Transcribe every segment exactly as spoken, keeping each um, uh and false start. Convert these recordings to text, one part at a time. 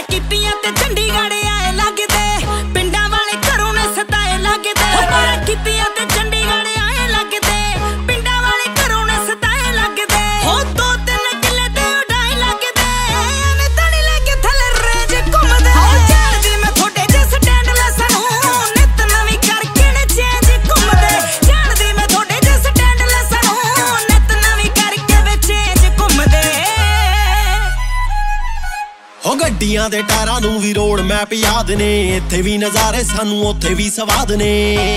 ਮੈਂ ਕੀਤੀਆਂ ਤੇ ਚੰਡੀਗੜ੍ਹ ਆਏ ਲੱਗਦੇ ਪਿੰਡਾਂ ਵਾਲੇ ਘਰੋਂ ਨੇ ਸਤਾਏ ਲੱਗਦੇ ਮੈਂ ਕੀਤੀਆਂ ਤੇ ਚੰਡੀਗੜ੍ਹ ਆਏ ਲੱਗਦੇ ਪਿੰਡਾਂ ਵਾਲੇ ਘਰੋਂ ਨੇ ਸਤਾਏ ਲੱਗਦੇ ਹੋ ਦੋ ਤਿੰਨ ਕਿੱਲੇ ਤੇ ਉਡਾਏ ਲੱਗਦੇ ਐਵੇਂ ਤਾਂ ਨਹੀਂ ਲੈ ਕੇ ਥੱਲੇ ਰੇਂਜ ਘੁੰਮਦੇ ਹੋ ਜਾਣਦੀ ਮੈਂ ਤੁਹਾਡੇ ਜੇ ਸਟੈਂਡਲੈਸ ਨੂੰ ਨਿੱਤ ਨਵੀਂ ਕਰਕੇ ਨੇ ਚੇਂਜ ਘੁੰਮਦੇ ਜਾਣਦੀ ਮੈਂ ਤੁਹਾਡੇ ਜੇ ਸਟੈਂਡਲੈਸ ਨੂੰ ਨਿੱਤ ਨਵੀਂ ਕਰਕੇ ਵੇ ਚੇਂਜ ਘੁੰਮਦੇ ਹੋ ਗੱਡੀਆਂ ਦੇ ਟਾਇਰਾਂ ਨੂੰ ਵੀ ਰੋਡ ਮੈਪ ਯਾਦ ਨੇ ਇੱਥੇ ਵੀ ਨਜ਼ਾਰੇ ਸਾਨੂੰ ਉੱਥੇ ਵੀ ਸਵਾਦ ਨੇ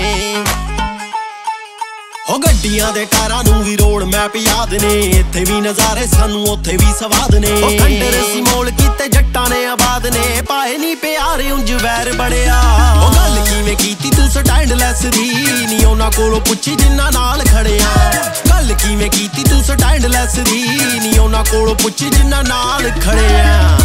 ਹੋ ਗੱਡੀਆਂ ਦੇ ਟਾਇਰਾਂ ਨੂੰ ਵੀ ਰੋਡ ਮੈਪ ਯਾਦ ਨੇ ਇੱਥੇ ਵੀ ਨਜ਼ਾਰੇ ਸਾਨੂੰ ਉੱਥੇ ਵੀ ਸਵਾਦ ਨੇ ਉਹ ਖੰਡਰ ਸੀ ਮੋਲ ਕੀਤੇ ਜੱਟਾਂ ਨੇ ਆਬਾਦ ਨੇ ਪਾਏ ਨਹੀਂ ਪਿਆਰੇ ਉਂਝ ਵੈਰ ਬੜਿਆ ਉਹ ਗੱਲ ਕਿਵੇਂ ਕੀਤੀ ਤੂੰ ਸਟੈਂਡਲੈਸ ਦੀ ਨੀ ਉਹਨਾਂ ਕੋਲੋਂ ਪੁੱਛੀ ਜਿੰਨਾ ਨਾਲ ਖੜਿਆ ਗੱਲ ਕਿਵੇਂ ਕੀਤੀ ਤੂੰ ਸਟੈਂਡਲੈਸ ਦੀ ਨੀ ਉਹਨਾਂ ਕੋਲੋਂ ਪੁੱਛੀ ਜਿੰਨਾ ਨਾਲ ਖੜਿਆ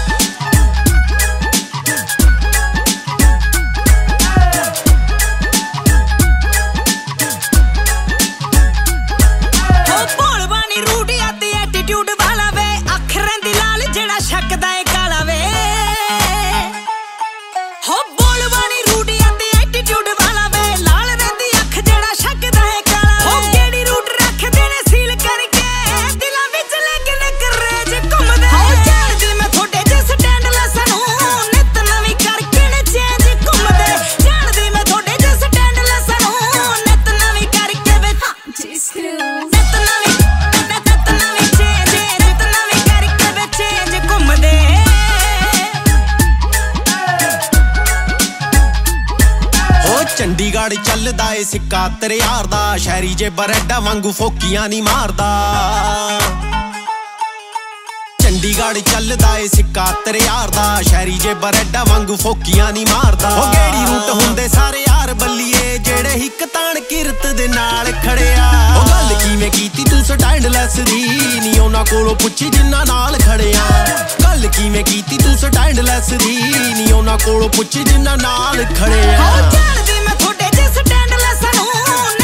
ਚੰਡੀਗੜ੍ਹ ਚੱਲਦਾ ਏ ਸਿੱਕਾ ਤੇਰੇ ਯਾਰ ਦਾ ਸ਼ਹਿਰੀ ਜੇ ਬਰੈਡਾ ਵਾਂਗੂ ਫੋਕੀਆਂ ਨਹੀਂ ਮਾਰਦਾ ਚੰਡੀਗੜ੍ਹ ਚੱਲਦਾ ਏ ਸਿੱਕਾ ਤੇਰੇ ਯਾਰ ਦਾ ਸ਼ਹਿਰੀ ਜੇ ਬਰੈਡਾ ਵਾਂਗੂ ਫੋਕੀਆਂ ਨਹੀਂ ਮਾਰਦਾ ਉਹ ਗੇੜੀ ਰੂਟ ਹੁੰਦੇ ਸਾਰੇ ਯਾਰ ਬੱਲੀਏ ਜਿਹੜੇ ਹਿੱਕ ਤਾਣ ਕਿਰਤ ਦੇ ਨਾਲ ਖੜਿਆ ਉਹ ਗੱਲ ਕਿਵੇਂ ਕੀਤੀ ਤੂੰ ਸਟੈਂਡਲੈਸ ਦੀ ਨੀ ਉਹਨਾਂ ਕੋਲੋਂ ਪੁੱਛੀ ਜਿੰਨਾ ਨਾਲ ਖੜਿਆ ਗੱਲ ਕਿਵੇਂ ਕੀਤੀ ਤੂੰ ਸਟੈਂਡਲੈਸ ਦੀ ਨੀ ਉਹਨਾਂ ਕੋਲੋਂ ਪੁੱਛੀ ਜਿੰਨਾ ਨਾਲ ਖੜਿਆ ਜਾਣਦੀ ਮੈਂ ਤੁਹਾਡੇ ਜੇ ਸਟੈਂਡਲੈਸ ਨੂੰ